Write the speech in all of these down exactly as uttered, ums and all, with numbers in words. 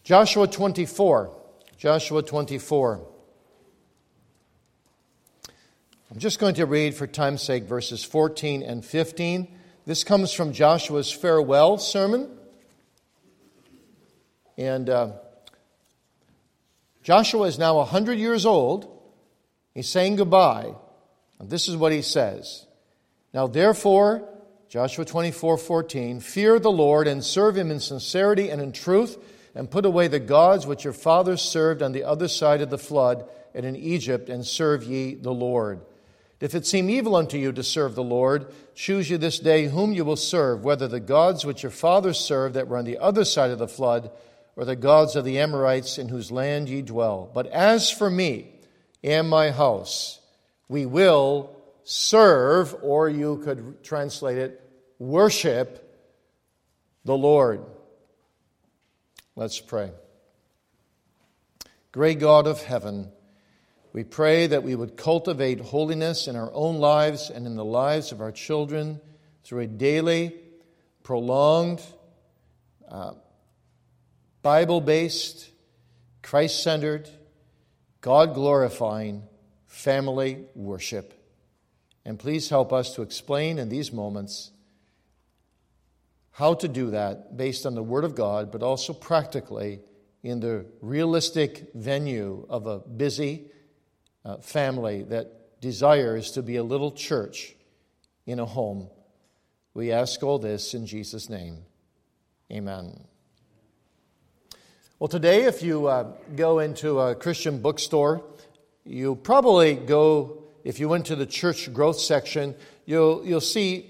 Joshua twenty-four. Joshua twenty-four. I'm just going to read, for time's sake, verses fourteen and fifteen. This comes from Joshua's farewell sermon. And uh, Joshua is now one hundred years old. He's saying goodbye. And this is what he says. Now therefore, Joshua twenty-four fourteen, fear the Lord and serve him in sincerity and in truth, and put away the gods which your fathers served on the other side of the flood and in Egypt, and serve ye the Lord. If it seem evil unto you to serve the Lord, choose you this day whom you will serve, whether the gods which your fathers served that were on the other side of the flood, or the gods of the Amorites in whose land ye dwell. But as for me and my house, we will serve, or you could translate it, worship the Lord. Let's pray. Great God of heaven, we pray that we would cultivate holiness in our own lives and in the lives of our children through a daily, prolonged, uh, Bible-based, Christ-centered, God-glorifying family worship. And please help us to explain in these moments how to do that based on the Word of God, but also practically in the realistic venue of a busy uh, family that desires to be a little church in a home. We ask all this in Jesus' name. Amen. Well, today, if you uh, go into a Christian bookstore, you probably go, if you went to the church growth section, you'll you'll see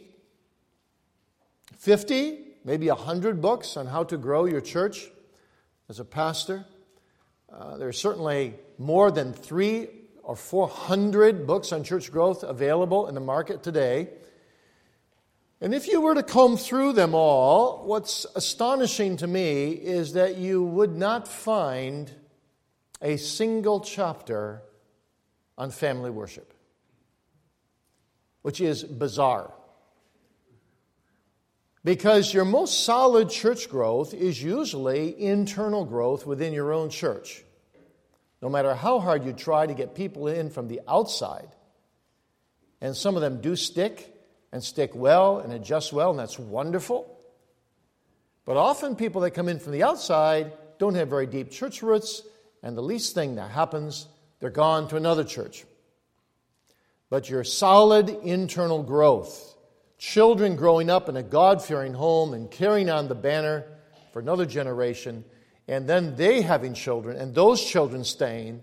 fifty, maybe one hundred books on how to grow your church as a pastor. Uh, there are certainly more than three or four hundred books on church growth available in the market today. And if you were to comb through them all, what's astonishing to me is that you would not find a single chapter on family worship, which is bizarre. Because your most solid church growth is usually internal growth within your own church. No matter how hard you try to get people in from the outside, and some of them do stick, and stick well and adjust well, and that's wonderful. But often people that come in from the outside don't have very deep church roots, and the least thing that happens, they're gone to another church. But your solid internal growth, children growing up in a God-fearing home and carrying on the banner for another generation, and then they having children, and those children staying,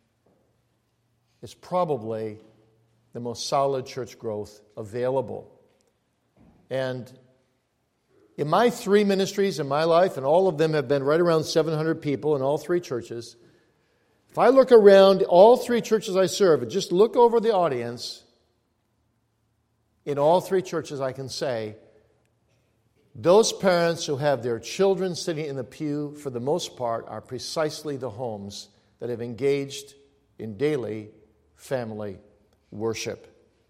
is probably the most solid church growth available. And in my three ministries in my life, and all of them have been right around seven hundred people in all three churches, if I look around all three churches I serve and just look over the audience, in all three churches I can say, those parents who have their children sitting in the pew, for the most part, are precisely the homes that have engaged in daily family worship.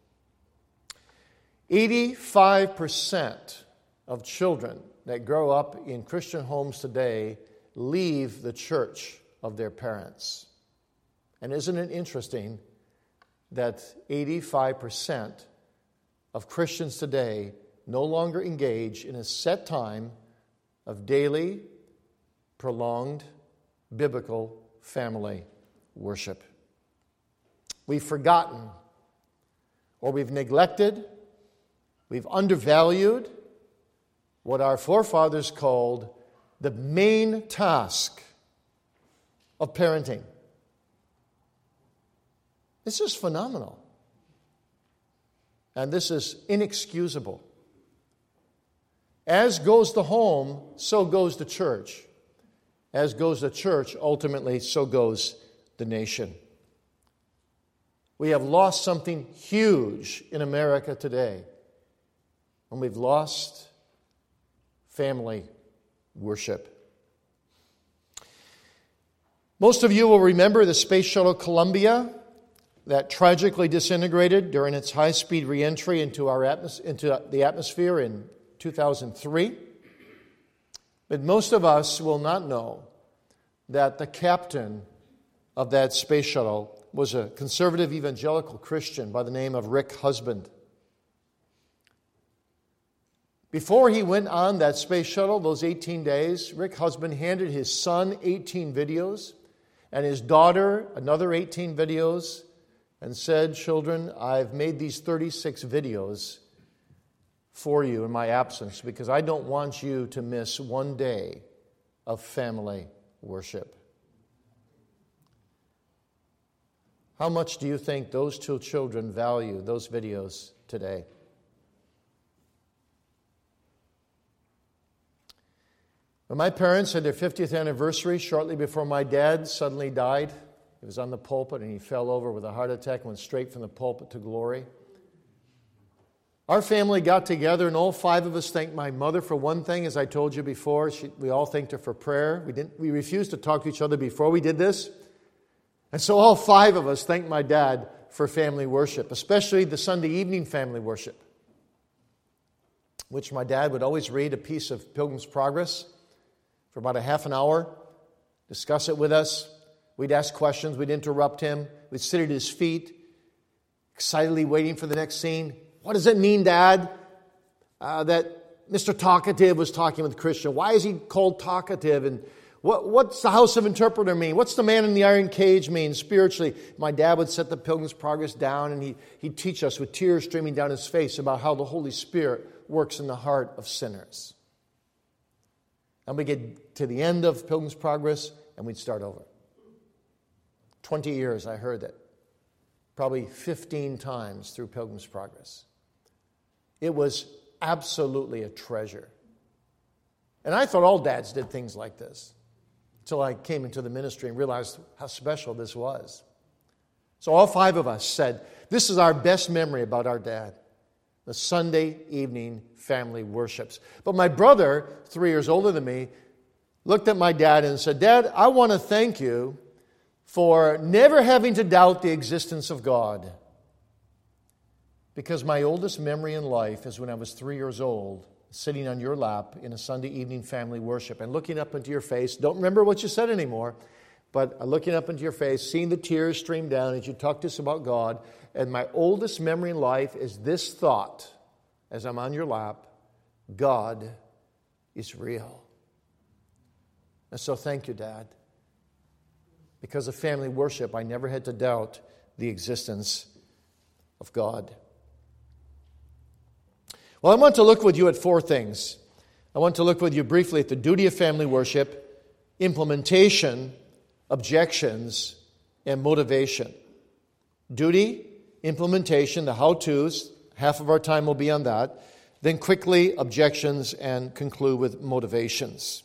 eighty-five percent of children that grow up in Christian homes today leave the church of their parents. And isn't it interesting that eighty-five percent of Christians today no longer engage in a set time of daily, prolonged, biblical family worship? We've forgotten, or we've neglected, we've undervalued what our forefathers called the main task of parenting. This is phenomenal. And this is inexcusable. As goes the home, so goes the church. As goes the church, ultimately, so goes the nation. We have lost something huge in America today. And we've lost family worship. Most of you will remember the Space Shuttle Columbia that tragically disintegrated during its high-speed reentry into our atmos- into the atmosphere in two thousand three. But most of us will not know that the captain of that space shuttle was a conservative evangelical Christian by the name of Rick Husband. Before he went on that space shuttle, those eighteen days, Rick Husband handed his son eighteen videos and his daughter another eighteen videos and said, "Children, I've made these thirty-six videos for you in my absence because I don't want you to miss one day of family worship." How much do you think those two children value those videos today? When my parents had their fiftieth anniversary, shortly before my dad suddenly died, he was on the pulpit and he fell over with a heart attack and went straight from the pulpit to glory. Our family got together and all five of us thanked my mother for one thing, as I told you before. She, we all thanked her for prayer. We didn't. We refused to talk to each other before we did this. And so all five of us thanked my dad for family worship, especially the Sunday evening family worship, which my dad would always read a piece of Pilgrim's Progress for about a half an hour, discuss it with us. We'd ask questions. We'd interrupt him. We'd sit at his feet, excitedly waiting for the next scene. "What does it mean, Dad, uh, that Mister Talkative was talking with Christian? Why is he called talkative? And what, what's the house of interpreter mean? What's the man in the iron cage mean spiritually?" My dad would set the Pilgrim's Progress down and he, he'd teach us with tears streaming down his face about how the Holy Spirit works in the heart of sinners. And we get to the end of Pilgrim's Progress and we'd start over. Twenty years I heard that. Probably fifteen times through Pilgrim's Progress. It was absolutely a treasure. And I thought all dads did things like this until I came into the ministry and realized how special this was. So all five of us said, this is our best memory about our dad. The Sunday evening family worships. But my brother, three years older than me, looked at my dad and said, "Dad, I want to thank you for never having to doubt the existence of God. Because my oldest memory in life is when I was three years old, sitting on your lap in a Sunday evening family worship and looking up into your face. Don't remember what you said anymore, but looking up into your face, seeing the tears stream down as you talked to us about God. And my oldest memory in life is this thought as I'm on your lap: God is real." And so thank you, Dad. Because of family worship, I never had to doubt the existence of God. Well, I want to look with you at four things. I want to look with you briefly at the duty of family worship, implementation, objections, and motivation. Duty, implementation, the how-tos, half of our time will be on that. Then quickly, objections, and conclude with motivations.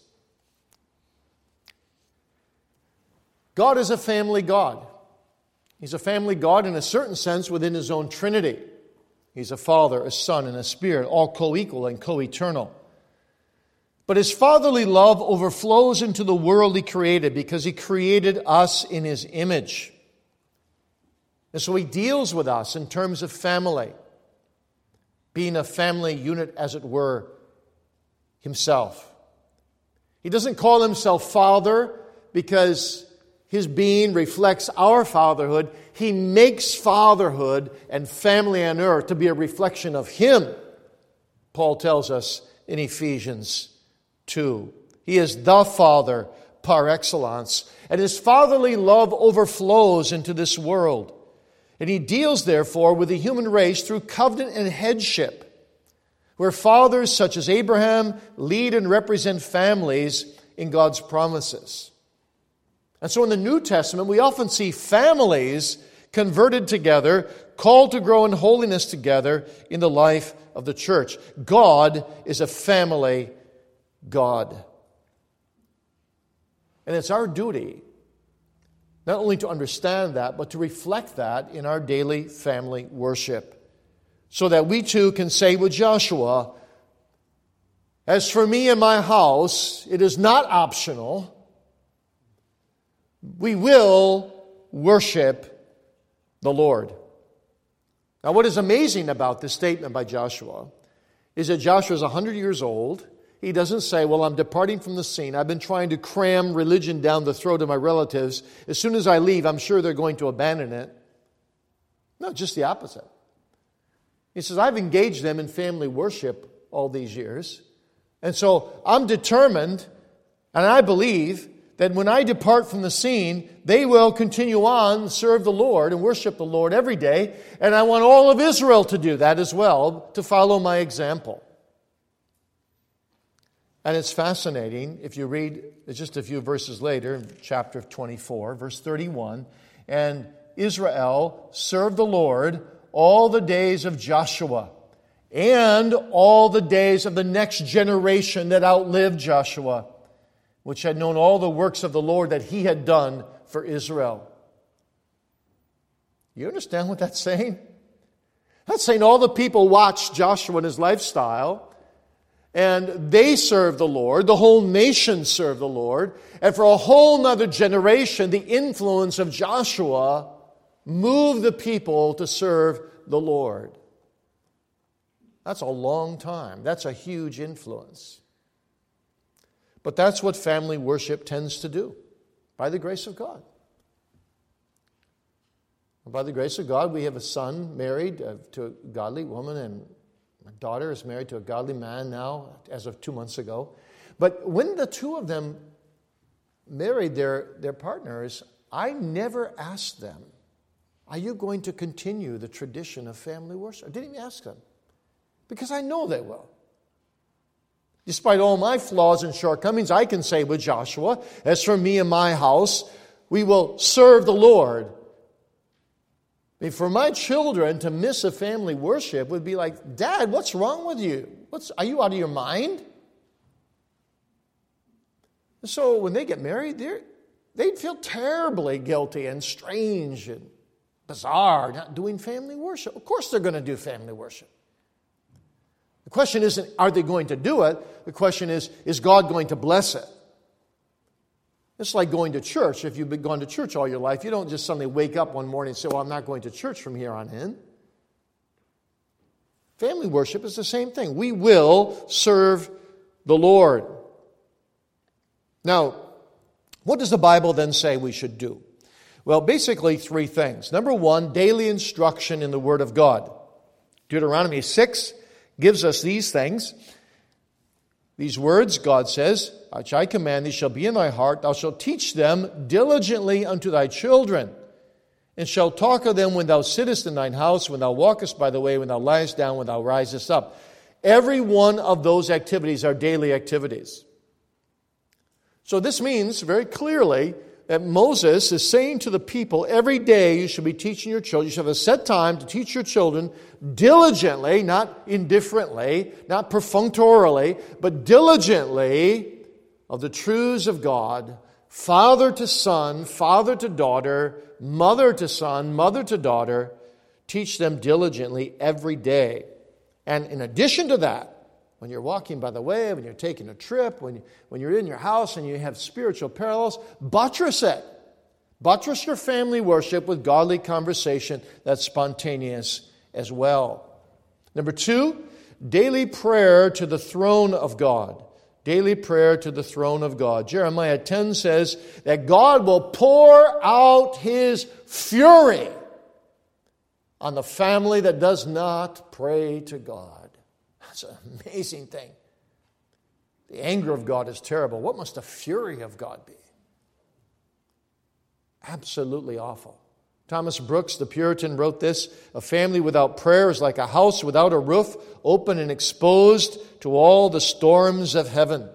God is a family God. He's a family God in a certain sense within His own Trinity. He's a Father, a Son, and a Spirit, all co-equal and co-eternal. But His fatherly love overflows into the world He created because He created us in His image. And so He deals with us in terms of family, being a family unit, as it were, Himself. He doesn't call Himself Father because His being reflects our fatherhood. He makes fatherhood and family on earth to be a reflection of Him, Paul tells us in Ephesians two. He is the Father par excellence, and His fatherly love overflows into this world. And He deals, therefore, with the human race through covenant and headship, where fathers such as Abraham lead and represent families in God's promises. And so in the New Testament, we often see families converted together, called to grow in holiness together in the life of the church. God is a family God. And it's our duty not only to understand that, but to reflect that in our daily family worship, so that we too can say with Joshua, "As for me and my house, it is not optional. We will worship the Lord." Now, what is amazing about this statement by Joshua is that Joshua is one hundred years old. He doesn't say, well, I'm departing from the scene. I've been trying to cram religion down the throat of my relatives. As soon as I leave, I'm sure they're going to abandon it. No, just the opposite. He says, I've engaged them in family worship all these years. And so I'm determined, and I believe, that when I depart from the scene, they will continue on and serve the Lord and worship the Lord every day. And I want all of Israel to do that as well, to follow my example. And it's fascinating, if you read just a few verses later, in chapter twenty-four, verse thirty-one, and Israel served the Lord all the days of Joshua and all the days of the next generation that outlived Joshua, which had known all the works of the Lord that he had done for Israel. You understand what that's saying? That's saying all the people watched Joshua and his lifestyle, and they served the Lord. The whole nation served the Lord. And for a whole nother generation, the influence of Joshua moved the people to serve the Lord. That's a long time. That's a huge influence. But that's what family worship tends to do, by the grace of God. And by the grace of God, we have a son married to a godly woman, and my daughter is married to a godly man now, as of two months ago. But when the two of them married their, their partners, I never asked them, are you going to continue the tradition of family worship? I didn't even ask them, because I know they will. Despite all my flaws and shortcomings, I can say with Joshua, as for me and my house, we will serve the Lord. I mean, for my children to miss a family worship would be like, Dad, what's wrong with you? What's, are you out of your mind? So when they get married, they'd feel terribly guilty and strange and bizarre not doing family worship. Of course they're going to do family worship. The question isn't, are they going to do it? The question is, is God going to bless it? It's like going to church. If you've been going to church all your life, you don't just suddenly wake up one morning and say, well, I'm not going to church from here on in. Family worship is the same thing. We will serve the Lord. Now, what does the Bible then say we should do? Well, basically three things. Number one, daily instruction in the Word of God. Deuteronomy six gives us these things. These words, God says, which I command thee shall be in thy heart. Thou shalt teach them diligently unto thy children, and shalt talk of them when thou sittest in thine house, when thou walkest by the way, when thou liest down, when thou risest up. Every one of those activities are daily activities. So this means very clearly that Moses is saying to the people, every day you should be teaching your children. You should have a set time to teach your children diligently, not indifferently, not perfunctorily, but diligently of the truths of God, father to son, father to daughter, mother to son, mother to daughter. Teach them diligently every day. And in addition to that, when you're walking by the way, when you're taking a trip, when, you, when you're in your house and you have spiritual parallels, buttress it. Buttress your family worship with godly conversation that's spontaneous as well. Number two, daily prayer to the throne of God. Daily prayer to the throne of God. Jeremiah ten says that God will pour out His fury on the family that does not pray to God. That's an amazing thing. The anger of God is terrible. What must the fury of God be? Absolutely awful. Thomas Brooks, the Puritan, wrote this: a family without prayer is like a house without a roof, open and exposed to all the storms of heaven.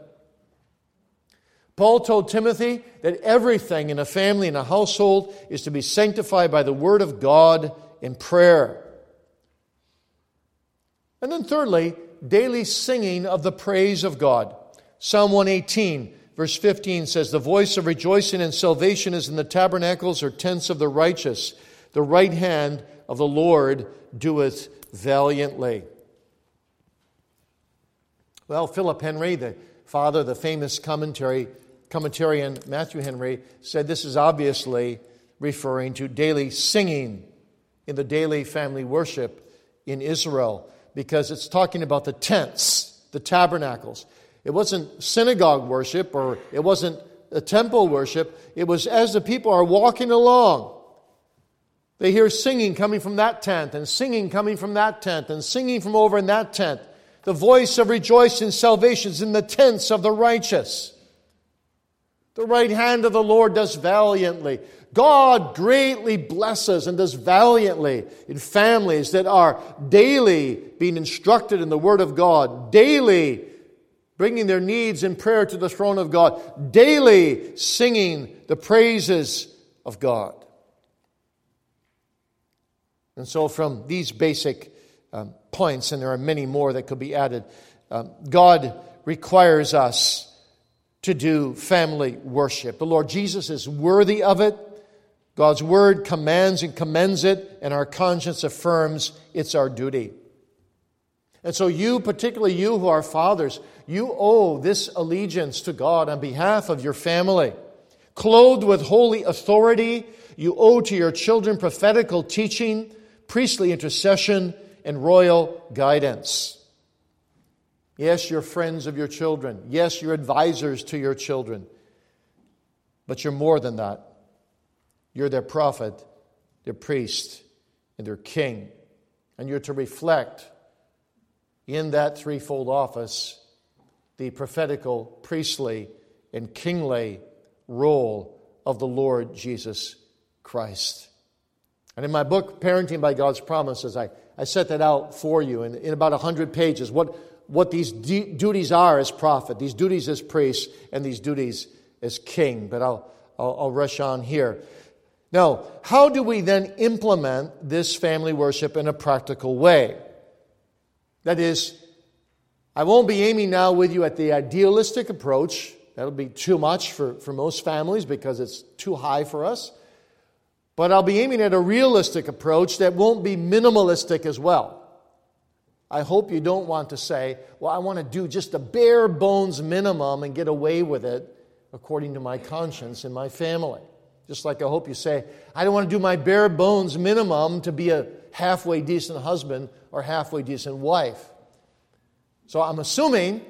Paul told Timothy that everything in a family, in a household, is to be sanctified by the Word of God in prayer. And then thirdly, daily singing of the praise of God. Psalm one eighteen, verse fifteen says, the voice of rejoicing and salvation is in the tabernacles or tents of the righteous. The right hand of the Lord doeth valiantly. Well, Philip Henry, the father, the famous commentary, commentarian Matthew Henry, said this is obviously referring to daily singing in the daily family worship in Israel, because it's talking about the tents, the tabernacles. It wasn't synagogue worship or it wasn't a temple worship. It was as the people are walking along, they hear singing coming from that tent and singing coming from that tent and singing from over in that tent. The voice of rejoicing and salvation is in the tents of the righteous. The right hand of the Lord does valiantly. God greatly blesses and does valiantly in families that are daily being instructed in the Word of God, daily bringing their needs in prayer to the throne of God, daily singing the praises of God. And so from these basic um, points, and there are many more that could be added, um, God requires us to do family worship. The Lord Jesus is worthy of it. God's Word commands and commends it, and our conscience affirms it's our duty. And so you, particularly you who are fathers, you owe this allegiance to God on behalf of your family. Clothed with holy authority, you owe to your children prophetical teaching, priestly intercession, and royal guidance. Yes, you're friends of your children. Yes, you're advisors to your children. But you're more than that. You're their prophet, their priest, and their king. And you're to reflect in that threefold office the prophetical, priestly, and kingly role of the Lord Jesus Christ. And in my book, Parenting by God's Promises, I, I set that out for you in, in about one hundred pages, what, what these d- duties are as prophet, these duties as priest, and these duties as king. But I'll, I'll, I'll rush on here. Now, how do we then implement this family worship in a practical way? That is, I won't be aiming now with you at the idealistic approach. That'll be too much for, for most families because it's too high for us. But I'll be aiming at a realistic approach that won't be minimalistic as well. I hope you don't want to say, well, I want to do just a bare bones minimum and get away with it according to my conscience and my family. Just like I hope you say, I don't want to do my bare bones minimum to be a halfway decent husband or halfway decent wife. So I'm assuming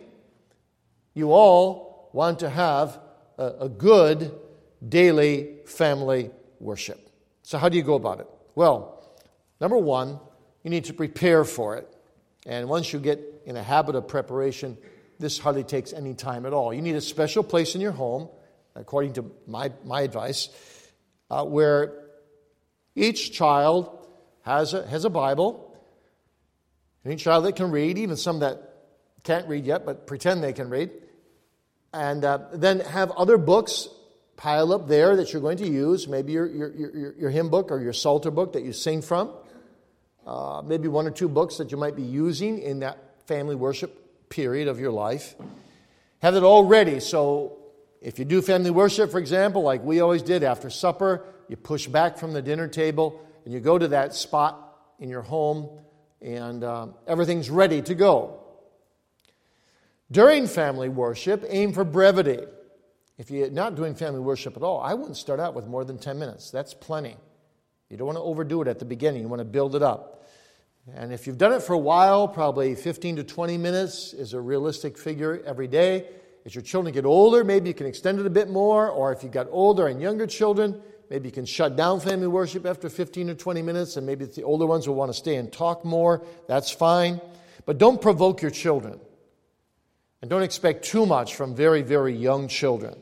you all want to have a, a good daily family worship. So how do you go about it? Well, number one, you need to prepare for it. And once you get in a habit of preparation, this hardly takes any time at all. You need a special place in your home, according to my, my advice, uh, where each child has a, has a Bible. Any child that can read, even some that can't read yet, but pretend they can read. And uh, then have other books pile up there that you're going to use. Maybe your, your, your, your hymn book or your Psalter book that you sing from. Uh, maybe one or two books that you might be using in that family worship period of your life. Have it all ready. So if you do family worship, for example, like we always did after supper, you push back from the dinner table and you go to that spot in your home and uh, everything's ready to go. During family worship, aim for brevity. If you're not doing family worship at all, I wouldn't start out with more than ten minutes. That's plenty. You don't want to overdo it at the beginning. You want to build it up. And if you've done it for a while, probably fifteen to twenty minutes is a realistic figure every day. As your children get older, maybe you can extend it a bit more. Or if you've got older and younger children, maybe you can shut down family worship after fifteen or twenty minutes. And maybe the older ones will want to stay and talk more. That's fine. But don't provoke your children. And don't expect too much from very, very young children.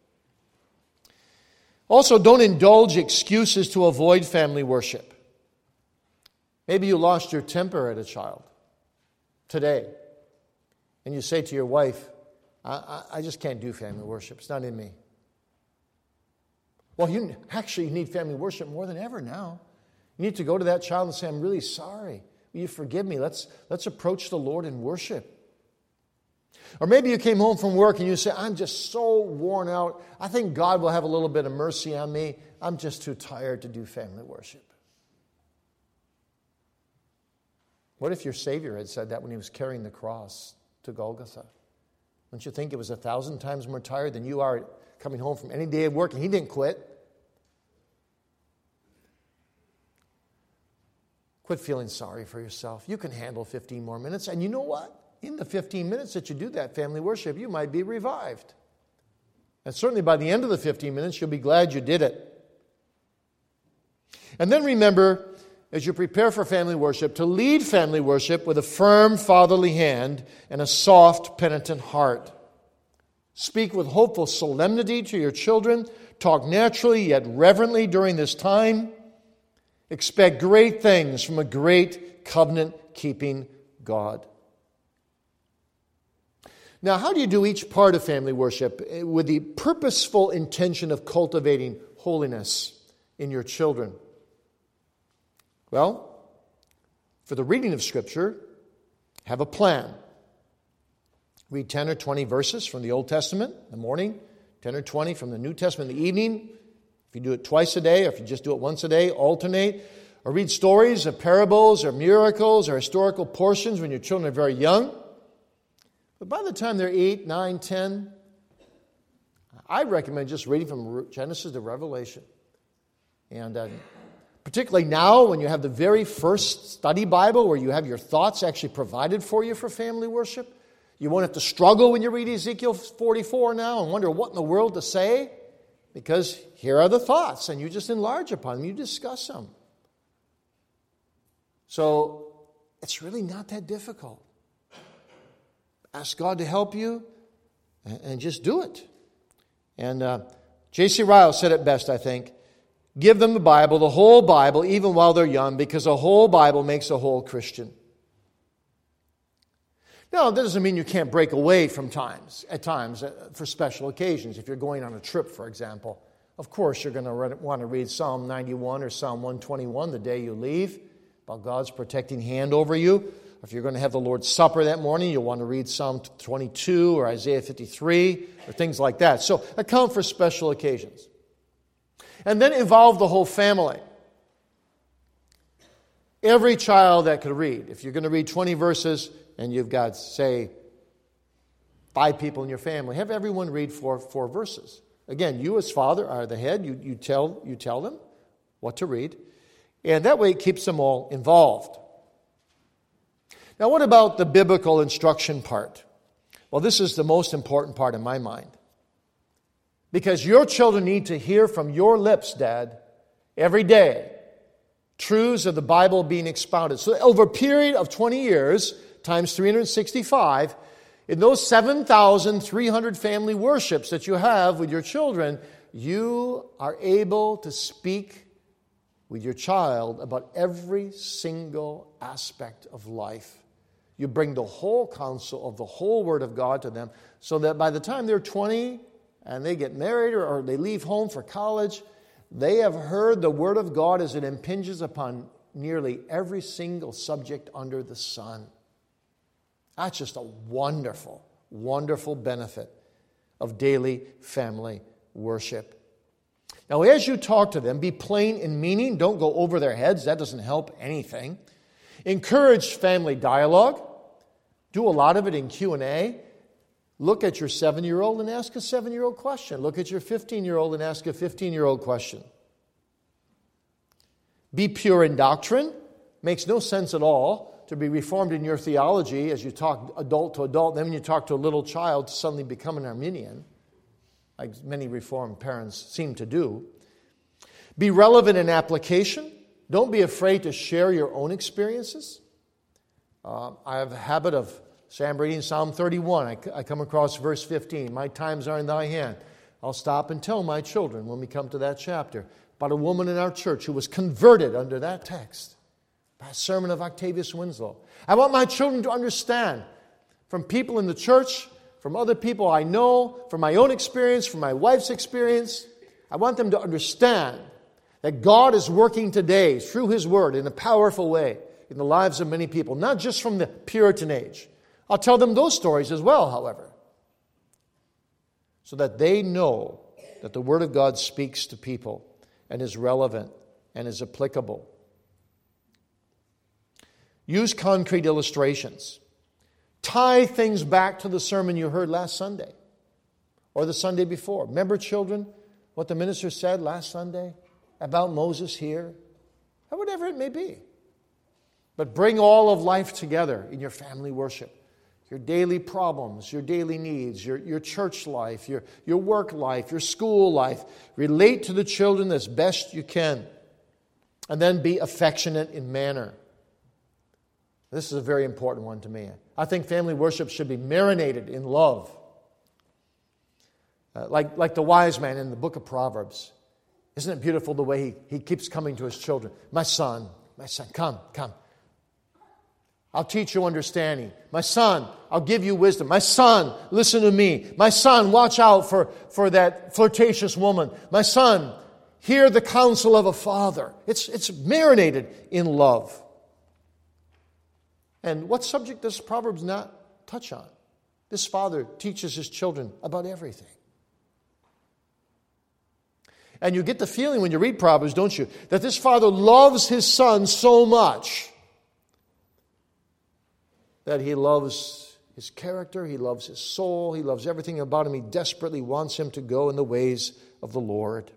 Also, don't indulge excuses to avoid family worship. Maybe you lost your temper at a child today. And you say to your wife, I, I, I just can't do family worship. It's not in me. Well, you actually need family worship more than ever now. You need to go to that child and say, I'm really sorry. Will you forgive me? Let's, let's approach the Lord in worship. Or maybe you came home from work and you say, I'm just so worn out. I think God will have a little bit of mercy on me. I'm just too tired to do family worship. What if your Savior had said that when he was carrying the cross to Golgotha? Don't you think it was a thousand times more tired than you are coming home from any day of work, and he didn't quit? Quit feeling sorry for yourself. You can handle fifteen more minutes, and you know what? in the fifteen minutes that you do that family worship, you might be revived. And certainly by the end of the fifteen minutes, you'll be glad you did it. And then remember, as you prepare for family worship, to lead family worship with a firm fatherly hand and a soft, penitent heart. Speak with hopeful solemnity to your children. Talk naturally yet reverently during this time. Expect great things from a great covenant-keeping God. Now, how do you do each part of family worship with the purposeful intention of cultivating holiness in your children? Well, for the reading of Scripture, have a plan. Read ten or twenty verses from the Old Testament in the morning, ten or twenty from the New Testament in the evening. If you do it twice a day, or if you just do it once a day, alternate. Or read stories or parables or miracles or historical portions when your children are very young. But by the time they're eight, nine, ten, I recommend just reading from Genesis to Revelation. And uh, particularly now when you have the very first study Bible where you have your thoughts actually provided for you for family worship. You won't have to struggle when you read Ezekiel forty-four now and wonder what in the world to say. Because here are the thoughts, and you just enlarge upon them. You discuss them. So it's really not that difficult. Ask God to help you, and just do it. And uh, J C Ryle said it best, I think. Give them the Bible, the whole Bible, even while they're young, because the whole Bible makes a whole Christian. Now, that doesn't mean you can't break away from times, at times, uh, for special occasions. If you're going on a trip, for example, of course you're going to want to read Psalm ninety-one or Psalm one twenty-one the day you leave, about God's protecting hand over you. If you're going to have the Lord's Supper that morning, you'll want to read Psalm twenty-two or Isaiah fifty-three or things like that. So account for special occasions. And then involve the whole family. Every child that could read. If you're going to read twenty verses and you've got, say, five people in your family, have everyone read four, four verses. Again, you as father are the head. You, you, tell, you tell them what to read. And that way it keeps them all involved. Now, what about the biblical instruction part? Well, this is the most important part in my mind. Because your children need to hear from your lips, Dad, every day, truths of the Bible being expounded. So over a period of twenty years, times three hundred sixty-five, in those seven thousand three hundred family worships that you have with your children, you are able to speak with your child about every single aspect of life. You bring the whole counsel of the whole Word of God to them so that by the time they're twenty and they get married or, or they leave home for college, they have heard the Word of God as it impinges upon nearly every single subject under the sun. That's just a wonderful, wonderful benefit of daily family worship. Now, as you talk to them, be plain in meaning. Don't go over their heads. That doesn't help anything. Encourage family dialogue. Do a lot of it in Q and A. Look at your seven-year-old and ask a seven-year-old question. Look at your fifteen-year-old and ask a fifteen-year-old question. Be pure in doctrine. Makes no sense at all to be reformed in your theology as you talk adult to adult. Then when you talk to a little child, to suddenly become an Arminian, like many Reformed parents seem to do. Be relevant in application. Don't be afraid to share your own experiences. Uh, I have a habit of, say I'm reading Psalm thirty-one. I, I come across verse fifteen. My times are in thy hand. I'll stop and tell my children when we come to that chapter about a woman in our church who was converted under that text by a sermon of Octavius Winslow. I want my children to understand from people in the church, from other people I know, from my own experience, from my wife's experience. I want them to understand that God is working today through His Word in a powerful way in the lives of many people, not just from the Puritan age. I'll tell them those stories as well, however, so that they know that the Word of God speaks to people and is relevant and is applicable. Use concrete illustrations. Tie things back to the sermon you heard last Sunday or the Sunday before. Remember, children, what the minister said last Sunday about Moses here? Or whatever it may be. But bring all of life together in your family worship. your daily problems, your daily needs, your, your church life, your, your work life, your school life. Relate to the children as best you can. And then be affectionate in manner. This is a very important one to me. I think family worship should be marinated in love. Uh, like, like the wise man in the book of Proverbs. Isn't it beautiful the way he, he keeps coming to his children? My son, my son, come, come. I'll teach you understanding. My son, I'll give you wisdom. My son, listen to me. My son, watch out for, for that flirtatious woman. My son, hear the counsel of a father. It's, it's marinated in love. And what subject does Proverbs not touch on? This father teaches his children about everything. And you get the feeling when you read Proverbs, don't you, that this father loves his son so much that he loves his character, he loves his soul, he loves everything about him. He desperately wants him to go in the ways of the Lord.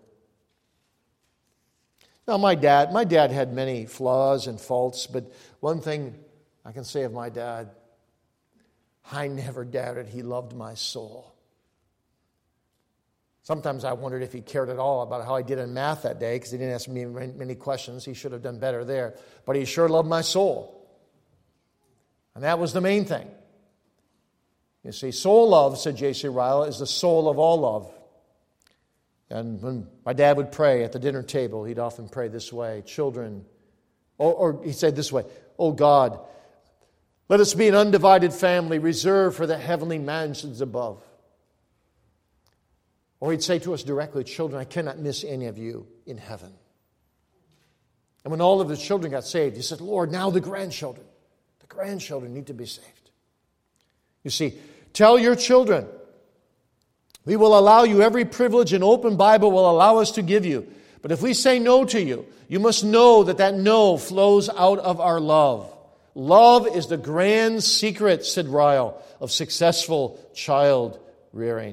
Now, my dad, my dad had many flaws and faults, but one thing I can say of my dad, I never doubted he loved my soul. Sometimes I wondered if he cared at all about how I did in math that day, because he didn't ask me many questions. He should have done better there. But he sure loved my soul. And that was the main thing. You see, soul love, said J C Ryle, is the soul of all love. And when my dad would pray at the dinner table, he'd often pray this way, children, or, or he'd say this way, oh God, let us be an undivided family reserved for the heavenly mansions above. Or he'd say to us directly, children, I cannot miss any of you in heaven. And when all of the children got saved, he said, Lord, now the grandchildren. The grandchildren need to be saved. You see, tell your children, we will allow you every privilege an open Bible will allow us to give you. But if we say no to you, you must know that that no flows out of our love. Love is the grand secret, said Ryle, of successful child rearing.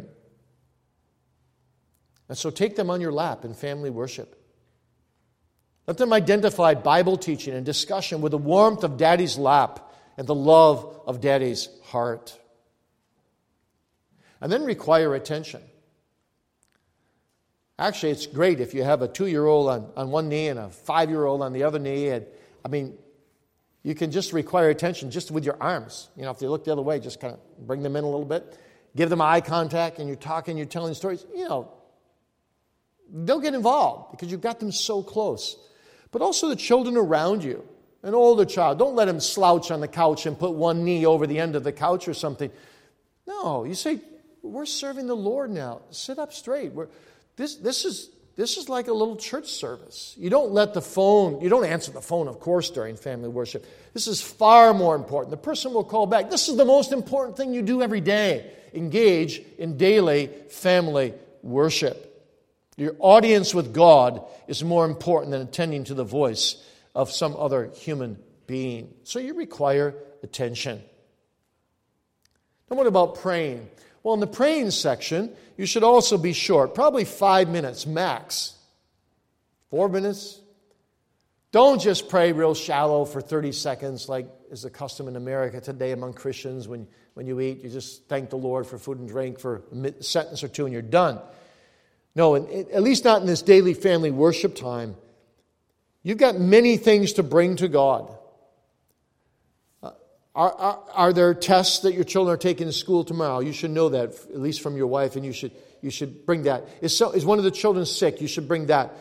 And so take them on your lap in family worship. Let them identify Bible teaching and discussion with the warmth of Daddy's lap and the love of Daddy's heart. And then require attention. Actually, it's great if you have a two-year-old on, on one knee and a five-year-old on the other knee. And, I mean, you can just require attention just with your arms. You know, if they look the other way, just kind of bring them in a little bit. Give them eye contact, and you're talking, you're telling stories. You know, they'll get involved because you've got them so close. But also the children around you. An older child, don't let him slouch on the couch and put one knee over the end of the couch or something. No, you say, we're serving the Lord now. Sit up straight. We're, this, this is this is like a little church service. You don't let the phone, you don't answer the phone, of course, during family worship. This is far more important. The person will call back. This is the most important thing you do every day. Engage in daily family worship. Your audience with God is more important than attending to the voice of some other human being. So you require attention. Now, what about praying? Well, in the praying section, you should also be short, probably five minutes max. Four minutes. Don't just pray real shallow for thirty seconds like is the custom in America today among Christians. When, when you eat, you just thank the Lord for food and drink for a sentence or two and you're done. No, at least not in this daily family worship time. You've got many things to bring to God. Uh, are, are, are there tests that your children are taking in school tomorrow? You should know that, at least from your wife, and you should you should bring that. Is, so, is one of the children sick? You should bring that.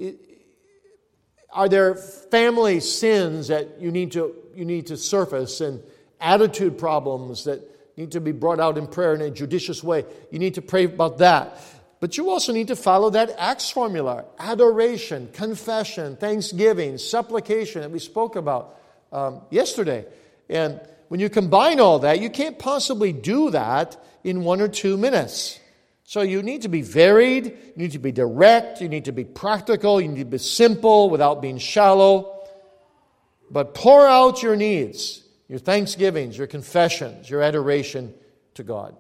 Are there family sins that you need to you need to surface and attitude problems that need to be brought out in prayer in a judicious way? You need to pray about that. But you also need to follow that Acts formula. Adoration, confession, thanksgiving, supplication that we spoke about um, yesterday. And when you combine all that, you can't possibly do that in one or two minutes. So you need to be varied, you need to be direct, you need to be practical, you need to be simple without being shallow. But pour out your needs, your thanksgivings, your confessions, your adoration to God.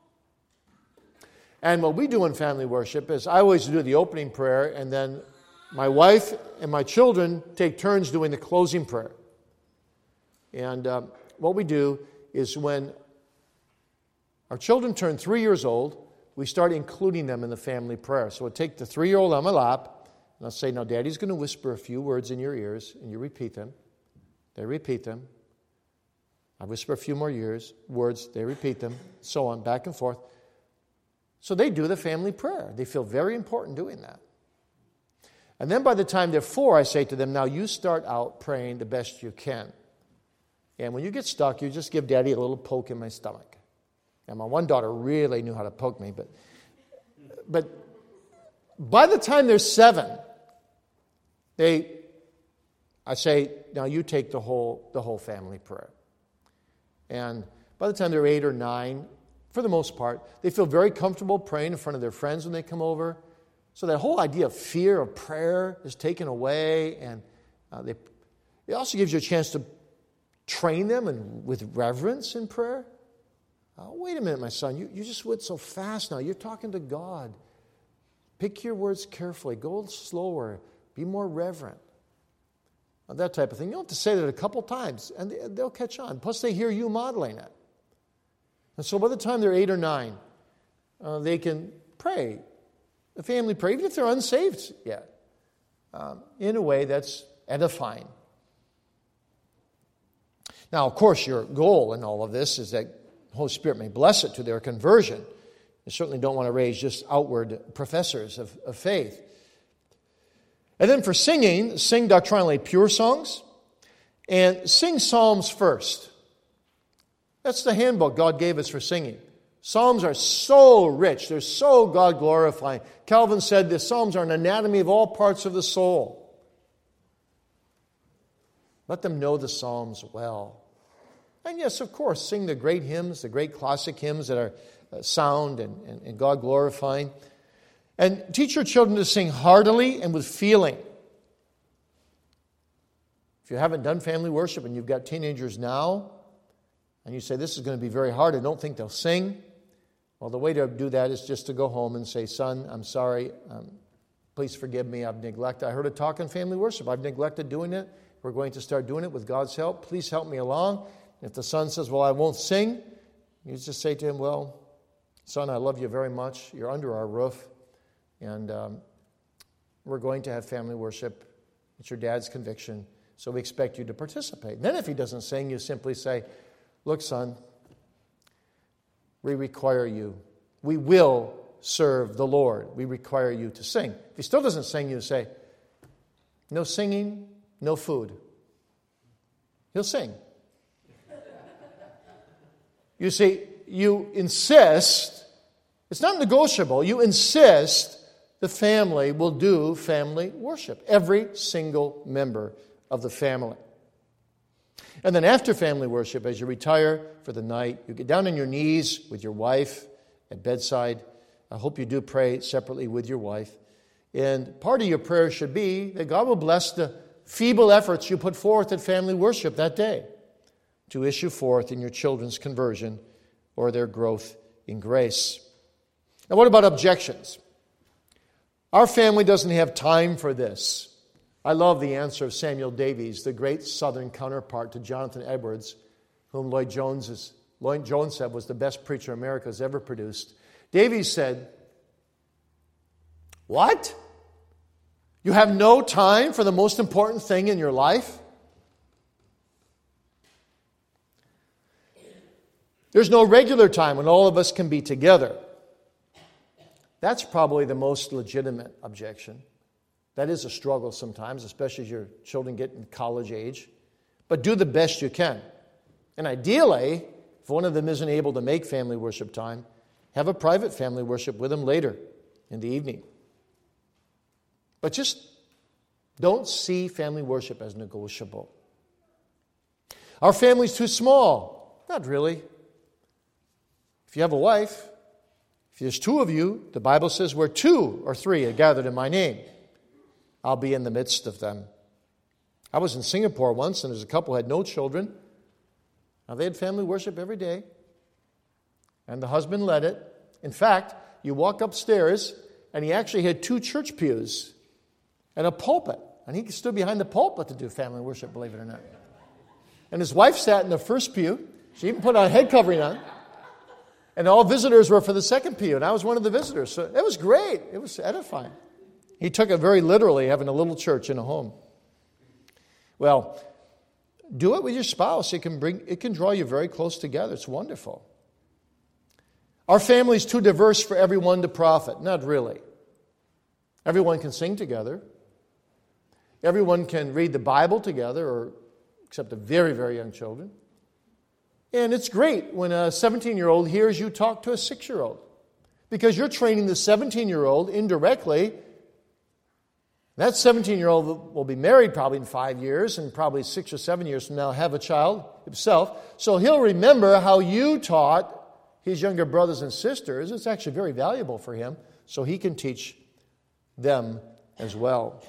And what we do in family worship is I always do the opening prayer, and then my wife and my children take turns doing the closing prayer. And uh, what we do is when our children turn three years old, we start including them in the family prayer. So we'll take the three-year-old on my lap, and I'll say, now Daddy's going to whisper a few words in your ears, and you repeat them. They repeat them. I whisper a few more years, words, they repeat them, so on, back and forth. So they do the family prayer. They feel very important doing that. And then by the time they're four, I say to them, now you start out praying the best you can. And when you get stuck, you just give Daddy a little poke in my stomach. And my one daughter really knew how to poke me, but but by the time they're seven, they I say, now you take the whole the whole family prayer. And by the time they're eight or nine, for the most part, they feel very comfortable praying in front of their friends when they come over. So that whole idea of fear of prayer is taken away, and uh, they, it also gives you a chance to train them and with reverence in prayer. Oh, wait a minute, my son, you, you just went so fast now. You're talking to God. Pick your words carefully. Go slower. Be more reverent. Now, that type of thing. You don't have to say that a couple times, and they, they'll catch on. Plus, they hear you modeling it. And so by the time they're eight or nine, uh, they can pray, the family prayer, even if they're unsaved yet, um, in a way that's edifying. Now, of course, your goal in all of this is that the Holy Spirit may bless it to their conversion. You certainly don't want to raise just outward professors of, of faith. And then for singing, sing doctrinally pure songs, and sing psalms first. That's the handbook God gave us for singing. Psalms are so rich. They're so God-glorifying. Calvin said the Psalms are an anatomy of all parts of the soul. Let them know the Psalms well. And yes, of course, sing the great hymns, the great classic hymns that are sound and, and, and God-glorifying. And teach your children to sing heartily and with feeling. If you haven't done family worship and you've got teenagers now, and you say, this is going to be very hard, I don't think they'll sing. Well, the way to do that is just to go home and say, son, I'm sorry. Um, please forgive me. I've neglected. I heard a talk on family worship. I've neglected doing it. We're going to start doing it with God's help. Please help me along. If the son says, well, I won't sing, you just say to him, well, son, I love you very much. You're under our roof. And um, we're going to have family worship. It's your dad's conviction. So we expect you to participate. And then if he doesn't sing, you simply say, look, son, we require you. We will serve the Lord. We require you to sing. If he still doesn't sing, you say, no singing, no food. He'll sing. You see, you insist, it's not negotiable, you insist the family will do family worship. Every single member of the family. And then after family worship, as you retire for the night, you get down on your knees with your wife at bedside. I hope you do pray separately with your wife. And part of your prayer should be that God will bless the feeble efforts you put forth at family worship that day to issue forth in your children's conversion or their growth in grace. Now, what about objections? Our family doesn't have time for this. I love the answer of Samuel Davies, the great Southern counterpart to Jonathan Edwards, whom Lloyd Jones, is, Lloyd Jones said was the best preacher America has ever produced. Davies said, what? You have no time for the most important thing in your life? There's no regular time when all of us can be together. That's probably the most legitimate objection. That is a struggle sometimes, especially as your children get in college age. But do the best you can. And ideally, if one of them isn't able to make family worship time, have a private family worship with them later in the evening. But just don't see family worship as negotiable. Our family's too small. Not really. If you have a wife, if there's two of you, the Bible says where two or three are gathered in my name, I'll be in the midst of them. I was in Singapore once, and there's a couple who had no children. Now, they had family worship every day, and the husband led it. In fact, you walk upstairs, and he actually had two church pews and a pulpit, and he stood behind the pulpit to do family worship, believe it or not. And his wife sat in the first pew. She even put a head covering on. And all visitors were for the second pew, and I was one of the visitors. So it was great. It was edifying. He took it very literally, having a little church in a home. Well, do it with your spouse. It can bring, it can draw you very close together. It's wonderful. Our family's too diverse for everyone to profit. Not really. Everyone can sing together. Everyone can read the Bible together, or except the very, very young children. And it's great when a seventeen-year-old hears you talk to a six-year-old, because you're training the seventeen-year-old indirectly. That seventeen-year-old will be married probably in five years, and probably six or seven years from now have a child himself. So he'll remember how you taught his younger brothers and sisters. It's actually very valuable for him, so he can teach them as well.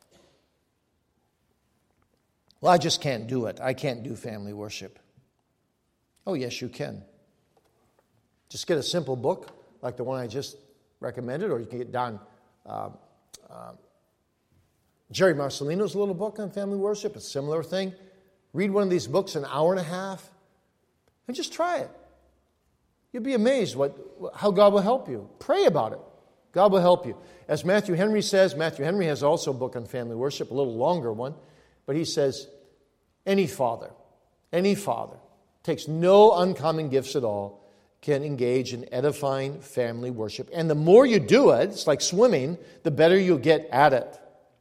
Well, I just can't do it. I can't do family worship. Oh, yes, you can. Just get a simple book like the one I just recommended, or you can get Don uh, uh, Jerry Marcelino's little book on family worship, a similar thing. Read one of these books an hour and a half, and just try it. You'll be amazed what how God will help you. Pray about it. God will help you. As Matthew Henry says, Matthew Henry has also a book on family worship, a little longer one, but he says, any father, any father, takes no uncommon gifts at all, can engage in edifying family worship. And the more you do it, it's like swimming, the better you'll get at it.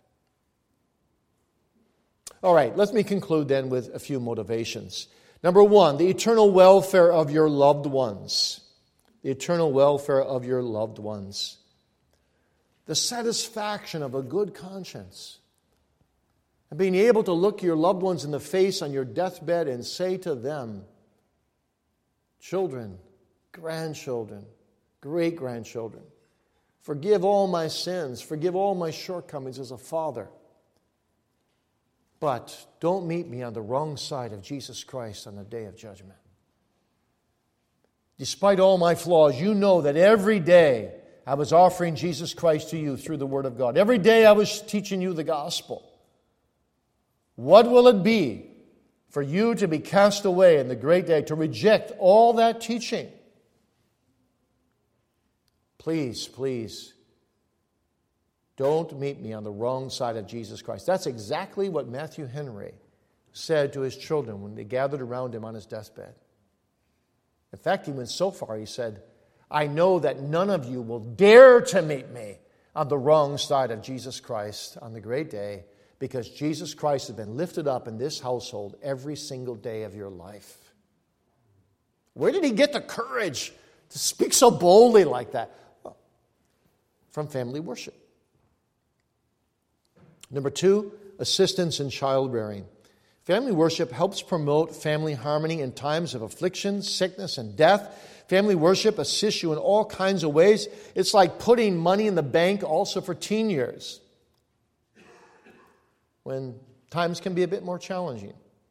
All right, let me conclude then with a few motivations. Number one, the eternal welfare of your loved ones. The eternal welfare of your loved ones. The satisfaction of a good conscience. And being able to look your loved ones in the face on your deathbed and say to them, children, grandchildren, great-grandchildren, forgive all my sins, forgive all my shortcomings as a father. But don't meet me on the wrong side of Jesus Christ on the day of judgment. Despite all my flaws, you know that every day I was offering Jesus Christ to you through the Word of God. Every day I was teaching you the gospel. What will it be for you to be cast away in the great day, to reject all that teaching? Please, please, don't meet me on the wrong side of Jesus Christ. That's exactly what Matthew Henry said to his children when they gathered around him on his deathbed. In fact, he went so far, he said, I know that none of you will dare to meet me on the wrong side of Jesus Christ on the great day, because Jesus Christ has been lifted up in this household every single day of your life. Where did he get the courage to speak so boldly like that? Well, from family worship. Number two, assistance in childbearing. Family worship helps promote family harmony in times of affliction, sickness, and death. Family worship assists you in all kinds of ways. It's like putting money in the bank also for teen years, when times can be a bit more challenging.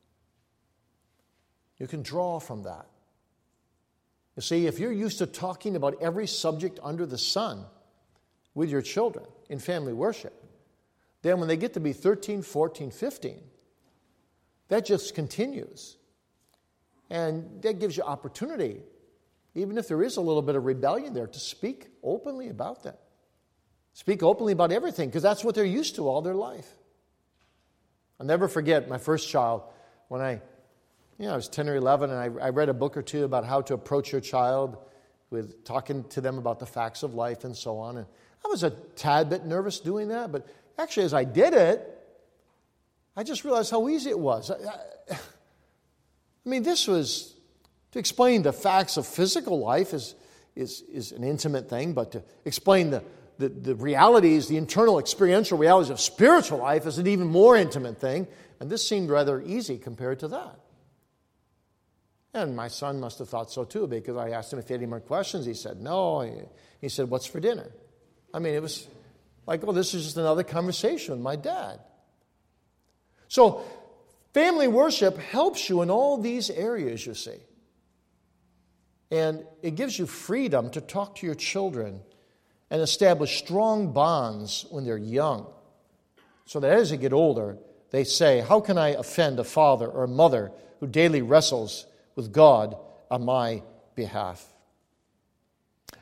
You can draw from that. You see, if you're used to talking about every subject under the sun with your children in family worship, then when they get to be thirteen, fourteen, fifteen, that just continues. And that gives you opportunity, even if there is a little bit of rebellion there, to speak openly about that. Speak openly about everything, because that's what they're used to all their life. I'll never forget my first child when I, you know, I was ten or eleven, and I, I read a book or two about how to approach your child with talking to them about the facts of life and so on. And I was a tad bit nervous doing that, but actually as I did it, I just realized how easy it was. I, I, I mean, this was, to explain the facts of physical life is, is, is an intimate thing, but to explain the The, the realities, the internal experiential realities of spiritual life is an even more intimate thing. And this seemed rather easy compared to that. And my son must have thought so too, because I asked him if he had any more questions. He said, no. He, he said, what's for dinner? I mean, it was like, oh, this is just another conversation with my dad. So family worship helps you in all these areas, you see. And it gives you freedom to talk to your children and establish strong bonds when they're young, so that as they get older, they say, how can I offend a father or a mother who daily wrestles with God on my behalf?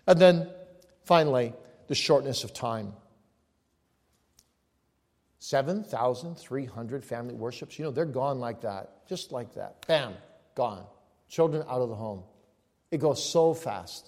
And then, finally, the shortness of time. seven thousand three hundred family worships. You know, they're gone like that. Just like that. Bam, gone. Children out of the home. It goes so fast.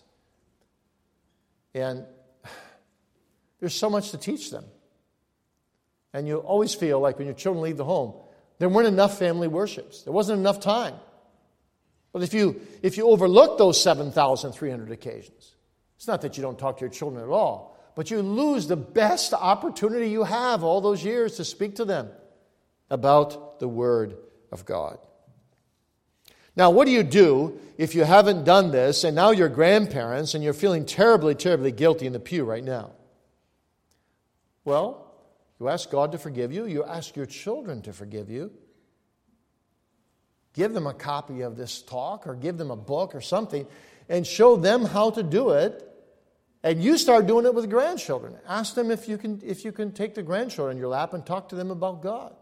And there's so much to teach them. And you always feel like when your children leave the home, there weren't enough family worships. There wasn't enough time. But if you if you overlook those seven thousand three hundred occasions, it's not that you don't talk to your children at all, but you lose the best opportunity you have all those years to speak to them about the Word of God. Now, what do you do if you haven't done this and now you're grandparents and you're feeling terribly, terribly guilty in the pew right now? Well, you ask God to forgive you. You ask your children to forgive you. Give them a copy of this talk or give them a book or something and show them how to do it. And you start doing it with grandchildren. Ask them if you can, if you can take the grandchildren in your lap and talk to them about God.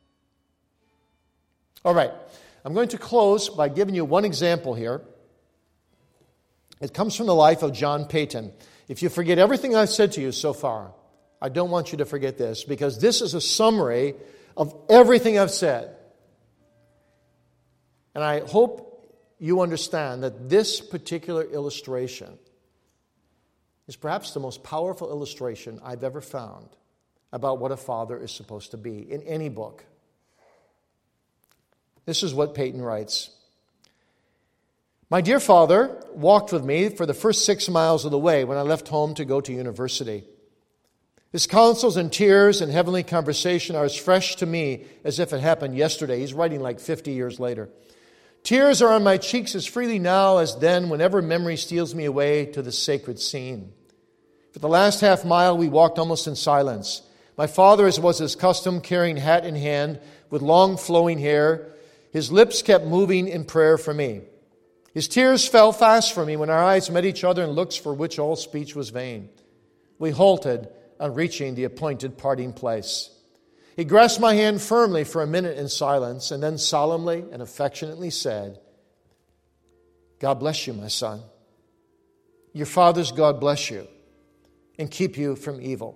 All right. I'm going to close by giving you one example here. It comes from the life of John Paton. If you forget everything I've said to you so far, I don't want you to forget this, because this is a summary of everything I've said. And I hope you understand that this particular illustration is perhaps the most powerful illustration I've ever found about what a father is supposed to be in any book. This is what Paton writes. My dear father walked with me for the first six miles of the way when I left home to go to university. His counsels and tears and heavenly conversation are as fresh to me as if it happened yesterday. He's writing like fifty years later. Tears are on my cheeks as freely now as then whenever memory steals me away to the sacred scene. For the last half mile we walked almost in silence. My father, as was his custom, carrying hat in hand with long flowing hair, his lips kept moving in prayer for me. His tears fell fast for me when our eyes met each other in looks for which all speech was vain. We halted on reaching the appointed parting place. He grasped my hand firmly for a minute in silence and then solemnly and affectionately said, God bless you, my son. Your father's God bless you and keep you from evil.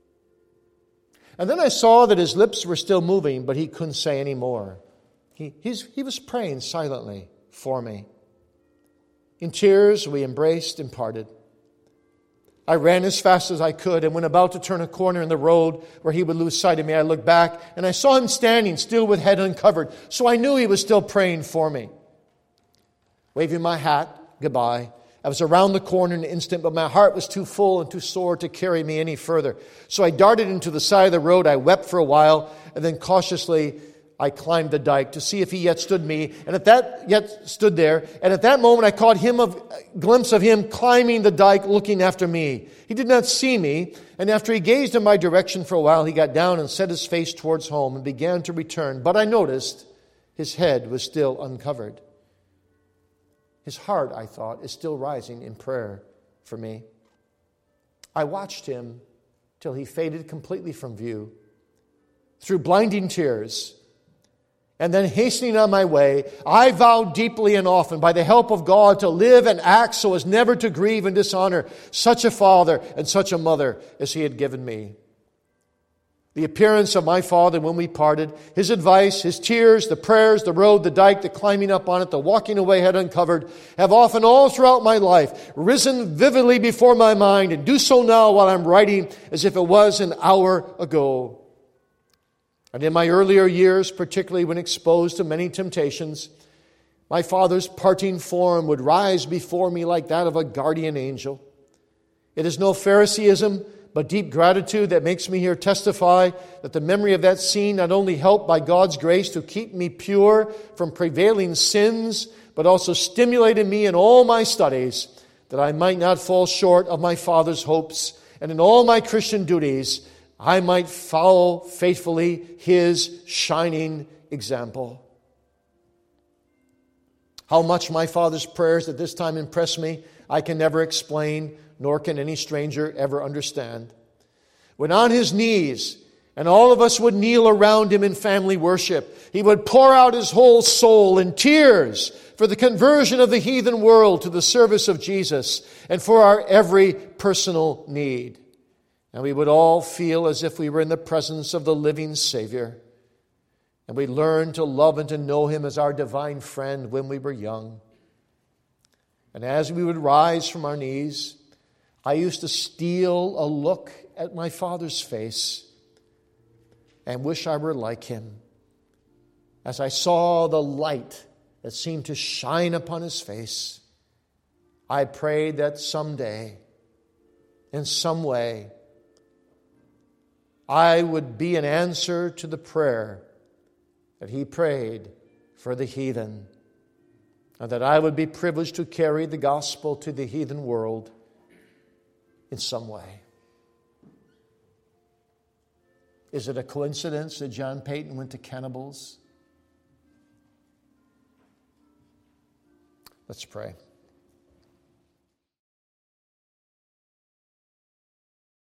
And then I saw that his lips were still moving, but he couldn't say any more. He, he's, he was praying silently for me. In tears, we embraced and parted. I ran as fast as I could, and when about to turn a corner in the road where he would lose sight of me, I looked back, and I saw him standing, still with head uncovered, so I knew he was still praying for me. Waving my hat, goodbye. I was around the corner in an instant, but my heart was too full and too sore to carry me any further. So I darted into the side of the road. I wept for a while, and then cautiously I climbed the dike to see if he yet stood me, and at that yet stood there. And at that moment, I caught him of, a glimpse of him climbing the dike, looking after me. He did not see me, and after he gazed in my direction for a while, he got down and set his face towards home and began to return. But I noticed his head was still uncovered. His heart, I thought, is still rising in prayer for me. I watched him till he faded completely from view. Through blinding tears, and then hastening on my way, I vowed deeply and often, by the help of God, to live and act so as never to grieve and dishonor such a father and such a mother as he had given me. The appearance of my father when we parted, his advice, his tears, the prayers, the road, the dike, the climbing up on it, the walking away head uncovered, have often all throughout my life risen vividly before my mind, and do so now while I'm writing as if it was an hour ago. And in my earlier years, particularly when exposed to many temptations, my father's parting form would rise before me like that of a guardian angel. It is no Phariseeism, but deep gratitude that makes me here testify that the memory of that scene not only helped by God's grace to keep me pure from prevailing sins, but also stimulated me in all my studies that I might not fall short of my father's hopes, and in all my Christian duties I might follow faithfully his shining example. How much my father's prayers at this time impressed me, I can never explain, nor can any stranger ever understand. When on his knees, And all of us would kneel around him in family worship. He would pour out his whole soul in tears for the conversion of the heathen world to the service of Jesus and for our every personal need. And we would all feel as if we were in the presence of the living Savior. And we learned to love and to know him as our divine friend when we were young. And as we would rise from our knees, I used to steal a look at my Father's face and wish I were like him. As I saw the light that seemed to shine upon his face, I prayed that someday, in some way, I would be an answer to the prayer that he prayed for the heathen, and that I would be privileged to carry the gospel to the heathen world in some way. Is it a coincidence that John Payton went to cannibals? Let's pray.